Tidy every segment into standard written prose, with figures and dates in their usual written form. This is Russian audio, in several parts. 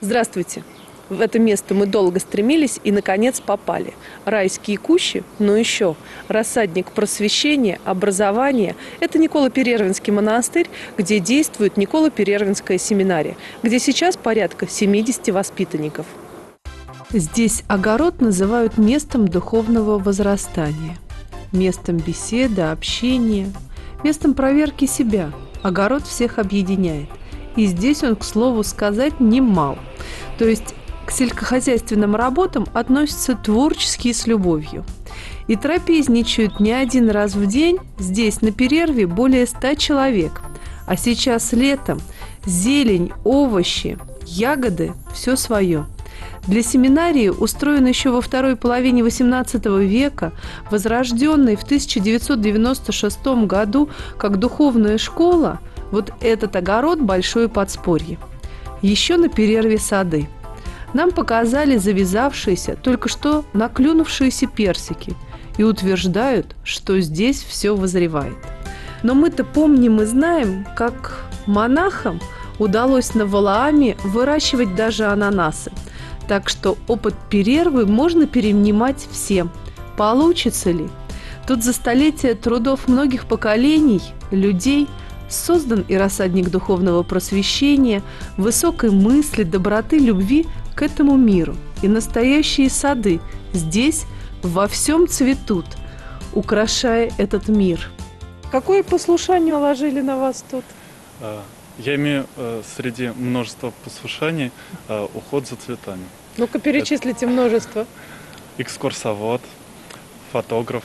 Здравствуйте! В это место мы долго стремились и, наконец, попали. Райские кущи, но еще рассадник просвещения, образования – это Николо-Перервинский монастырь, где действует Николо-Перервинская семинария, где сейчас порядка 70 воспитанников. Здесь огород называют местом духовного возрастания, местом беседы, общения, местом проверки себя. Огород всех объединяет. И здесь он, к слову сказать, немал. То есть к сельскохозяйственным работам относятся творческие с любовью. И трапезничают не один раз в день, здесь на перерве более 100 человек. А сейчас летом зелень, овощи, ягоды – все свое. Для семинарии, устроенной еще во второй половине XVIII века, возрожденной в 1996 году как духовная школа, вот этот огород – большое подспорье. Еще на перерве сады. Нам показали завязавшиеся, только что наклюнувшиеся персики и утверждают, что здесь все вызревает. Но мы-то помним и знаем, как монахам удалось на Валааме выращивать даже ананасы. Так что опыт перервы можно перенимать всем. Получится ли? Тут за столетия трудов многих поколений людей создан и рассадник духовного просвещения, высокой мысли, доброты, любви к этому миру. И настоящие сады здесь во всем цветут, украшая этот мир. Какое послушание наложили на вас тут? Я имею среди множества послушаний уход за цветами. Ну-ка, перечислите множество. Экскурсовод, фотограф,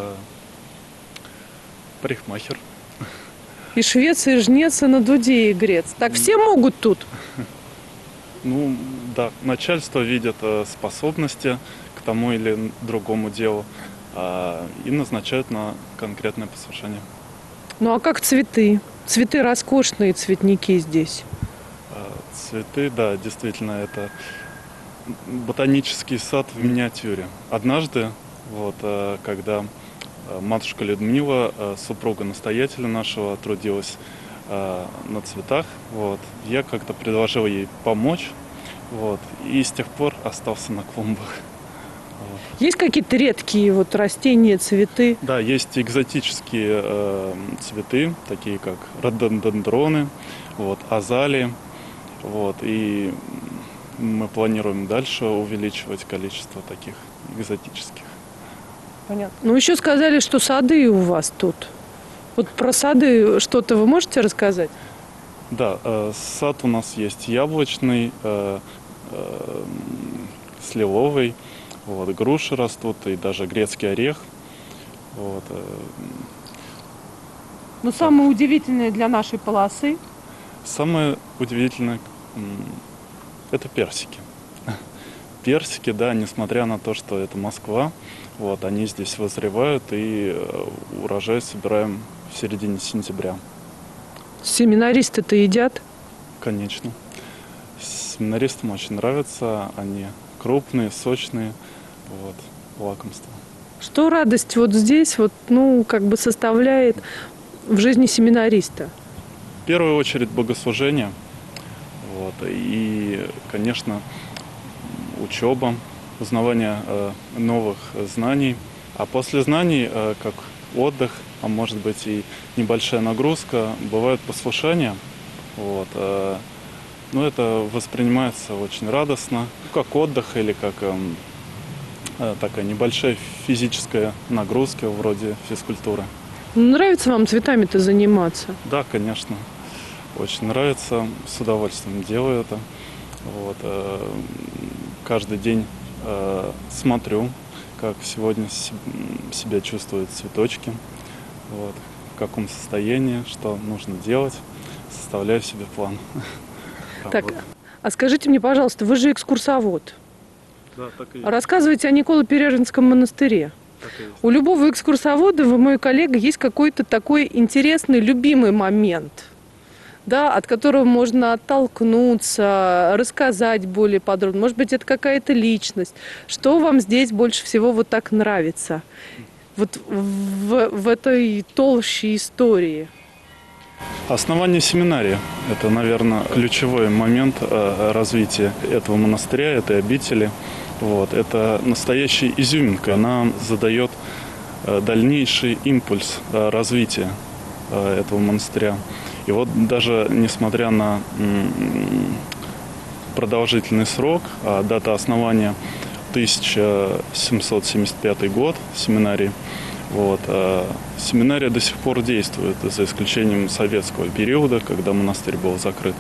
парикмахер. И швец, и жнец, и на дуде игрец. Так все могут тут? Ну, да, начальство видит способности к тому или другому делу и назначают на конкретное послушание. Ну, а как цветы? Цветы роскошные, цветники здесь. Цветы, да, действительно, это ботанический сад в миниатюре. Однажды, когда матушка Людмила, супруга настоятеля нашего, трудилась на цветах, я как-то предложил ей помочь, и с тех пор остался на клумбах. Есть какие-то редкие растения, цветы? Да, есть экзотические цветы, такие как рододендроны, азалии, и мы планируем дальше увеличивать количество таких экзотических. Понятно. Ну, еще сказали, что сады у вас тут. Вот про сады что-то вы можете рассказать? Да, сад у нас есть яблочный, сливовый, груши растут и даже грецкий орех. Но самое удивительное для нашей полосы? Самое удивительное – это персики. Персики, да, несмотря на то, что это Москва, они здесь вызревают, и урожай собираем в середине сентября. Семинаристы-то едят? Конечно. Семинаристам очень нравится, они крупные, сочные, лакомство. Что радость здесь составляет в жизни семинариста? В первую очередь богослужение, и, конечно, учеба, узнавание новых знаний. А после знаний, как отдых, а может быть и небольшая нагрузка, бывают послушания. Но это воспринимается очень радостно, как отдых или как такая небольшая физическая нагрузка вроде физкультуры. Нравится вам цветами-то заниматься? Да, конечно. Очень нравится, с удовольствием делаю это. Каждый день смотрю, как сегодня себя чувствуют цветочки, в каком состоянии, что нужно делать, составляю себе план. Так, а скажите мне, пожалуйста, вы же экскурсовод. Да, так и есть. Рассказывайте о Николо-Перервинском монастыре. У любого экскурсовода, вы мой коллега, есть какой-то такой интересный, любимый момент, да, от которого можно оттолкнуться, рассказать более подробно. Может быть, это какая-то личность. Что вам здесь больше всего так нравится? В этой толще истории. Основание семинарии – это, наверное, ключевой момент развития этого монастыря, этой обители. Вот. Это настоящая изюминка. Она задает дальнейший импульс развития этого монастыря. И вот даже несмотря на продолжительный срок, дата основания 1775 год семинарии, вот, семинария до сих пор действует, за исключением советского периода, когда монастырь был закрыт.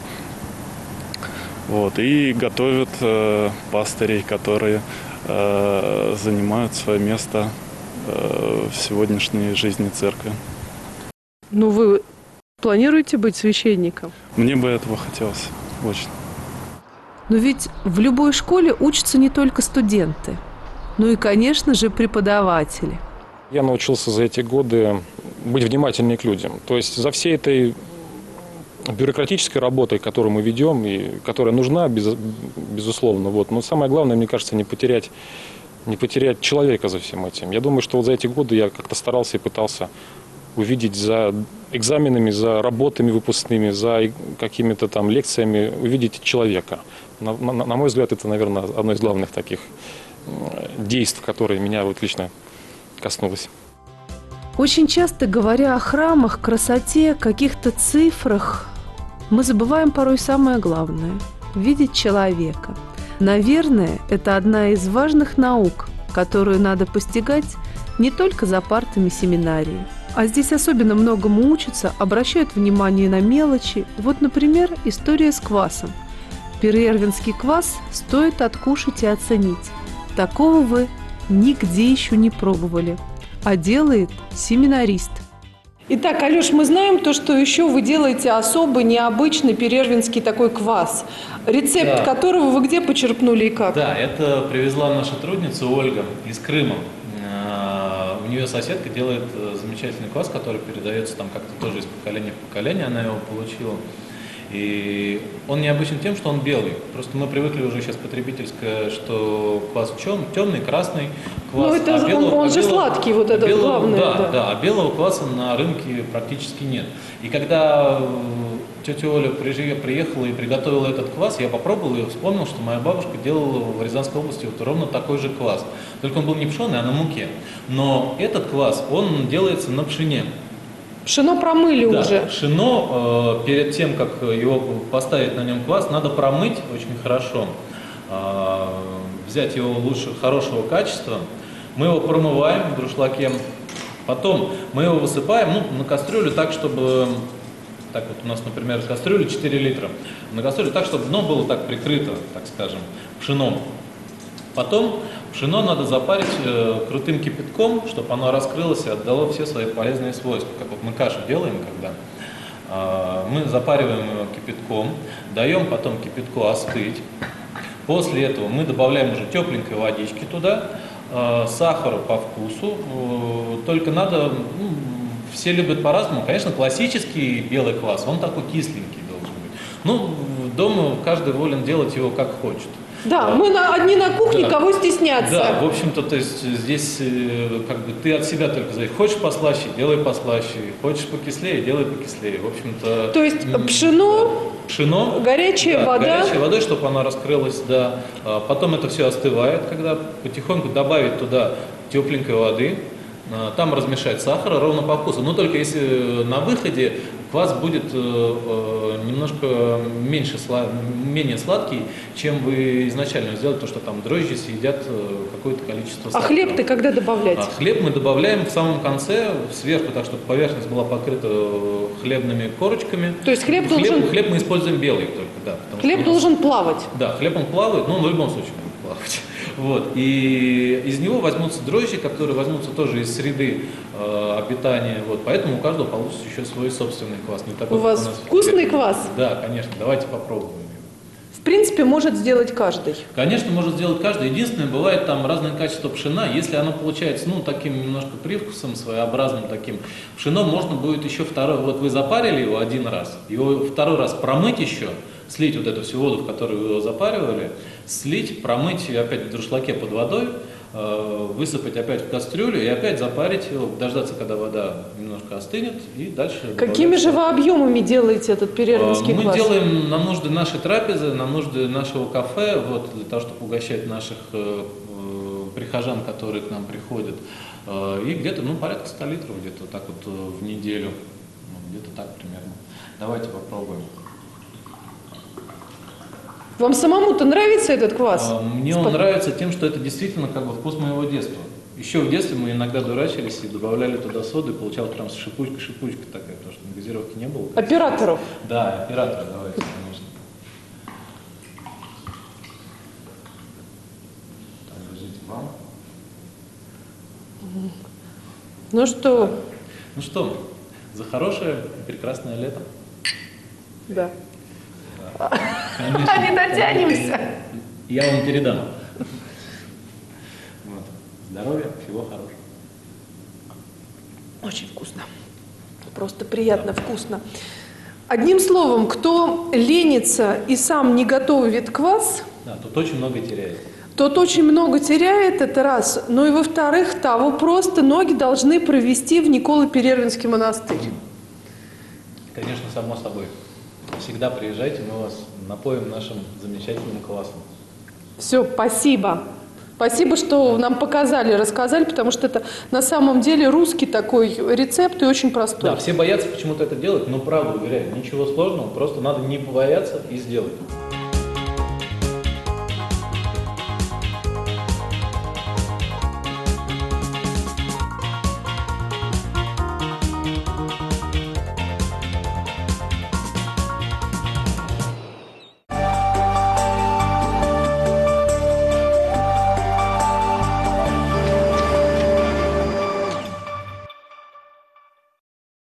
Вот, и готовят пастырей, которые занимают свое место в сегодняшней жизни церкви. Ну, вы планируете быть священником? Мне бы этого хотелось очень. Но ведь в любой школе учатся не только студенты, но и, конечно же, преподаватели. Я научился за эти годы быть внимательнее к людям. То есть за всей этой бюрократической работой, которую мы ведем, и которая нужна, безусловно, вот. Но самое главное, мне кажется, не потерять человека за всем этим. Я думаю, что вот за эти годы я как-то старался и пытался увидеть за экзаменами, за работами выпускными, за какими-то там лекциями, увидеть человека. На мой взгляд, это, наверное, одно из главных таких действий, которые меня вот лично коснулось. Очень часто, говоря о храмах, красоте, каких-то цифрах, мы забываем порой самое главное – видеть человека. Наверное, это одна из важных наук, которую надо постигать не только за партами семинарии. А здесь особенно многому учатся, обращают внимание на мелочи. Вот, например, история с квасом. Перервинский квас стоит откушать и оценить. Такого вы нигде еще не пробовали. А делает семинарист. Итак, Алеш, мы знаем то, что еще вы делаете особый, необычный перервинский такой квас. Рецепт которого вы где почерпнули и как? Да, это привезла наша трудница Ольга из Крыма. У нее соседка делает замечательный квас, который передается там как-то тоже из поколения в поколение, она его получила. И он необычен тем, что он белый. Просто мы привыкли уже сейчас потребительское, что квас темный, красный квас. Ну это он же сладкий, вот это главное. Да, а белого кваса на рынке практически нет. И когда тетя Оля приехала и приготовила этот квас, я попробовал и вспомнил, что моя бабушка делала в Рязанской области вот ровно такой же квас. Только он был не пшеный, а на муке. Но этот квас, он делается на пшене. Пшено промыли уже. Пшено, перед тем, как его поставить на нем квас, надо промыть очень хорошо. Взять его лучше, хорошего качества. Мы его промываем в друшлаке. Потом мы его высыпаем на кастрюлю так, чтобы... Так вот у нас, например, кастрюля 4 литра. На кастрюлю так, чтобы дно было так прикрыто, так скажем, пшеном. Потом пшено надо запарить крутым кипятком, чтобы оно раскрылось и отдало все свои полезные свойства. Как вот мы кашу делаем, когда мы запариваем его кипятком, даем потом кипятку остыть. После этого мы добавляем уже тепленькой водички туда, сахара по вкусу. Только надо, все любят по-разному. Конечно, классический белый квас, он такой кисленький должен быть. Ну, дома каждый волен делать его как хочет. Да, мы одни на кухне, да. Кого стесняться. Да, в общем-то, то есть здесь как бы ты от себя только зависит. Хочешь послаще, делай послаще. Хочешь покислее, делай покислее. В общем-то. То есть пшено, горячая вода. Горячей водой, чтобы она раскрылась, да. Потом это все остывает, когда потихоньку добавить туда тепленькой воды. Там размешать сахар ровно по вкусу. Но только если на выходе квас будет немножко менее сладкий, чем вы изначально сделали, потому что там дрожжи съедят какое-то количество сахара. А хлеб-то когда добавлять? Хлеб мы добавляем в самом конце, сверху, так чтобы поверхность была покрыта хлебными корочками. То есть хлеб мы используем белый только, да. Хлеб должен плавать? Да, хлеб он плавает, но он в любом случае будет плавать. Вот. И из него возьмутся дрожжи, которые возьмутся тоже из среды обитания. Вот. Поэтому у каждого получится еще свой собственный квас. Не такой, у вас вкусный квас? Да, конечно. Давайте попробуем. В принципе, может сделать каждый. Конечно, может сделать каждый. Единственное, бывает там разное качество пшена. Если оно получается, таким немножко привкусом своеобразным таким, пшено можно будет еще второй. Вот вы запарили его один раз, его второй раз промыть еще, слить вот эту всю воду, в которую вы его запаривали, слить, промыть ее опять в дуршлаге под водой, высыпать опять в кастрюлю и опять запарить его, дождаться, когда вода немножко остынет, и дальше... Какими же вы объемами делаете этот перервинский Мы квас? делаем на нужды нашей трапезы, на нужды нашего кафе, вот, для того, чтобы угощать наших прихожан, которые к нам приходят. И где-то, порядка 100 литров где-то так вот в неделю. Где-то так примерно. Давайте попробуем. Вам самому-то нравится этот квас? Мне он нравится тем, что это действительно как бы вкус моего детства. Еще в детстве мы иногда дурачились и добавляли туда соду, и получалось прям шипучка такая, потому что газировки не было. Операторов? Да, оператор, давайте, конечно. Так, держите вам. Ну что? Ну что, за хорошее и прекрасное лето. Да. Конечно. Не дотянемся. Я вам передам. Вот. Здоровья, всего хорошего. Очень вкусно. Просто приятно вкусно. Одним словом, кто ленится и сам не готовит квас, Да, тут очень много теряет. тот очень много теряет, это раз. Ну и во-вторых, того просто ноги должны провести в Николо-Перервинский монастырь. Конечно, само собой. Всегда приезжайте, мы вас напоим нашим замечательным квасом. Все, спасибо. Спасибо, что нам показали, рассказали, потому что это на самом деле русский такой рецепт и очень простой. Да, все боятся почему-то это делать, но правда, уверяю, ничего сложного, просто надо не побояться и сделать.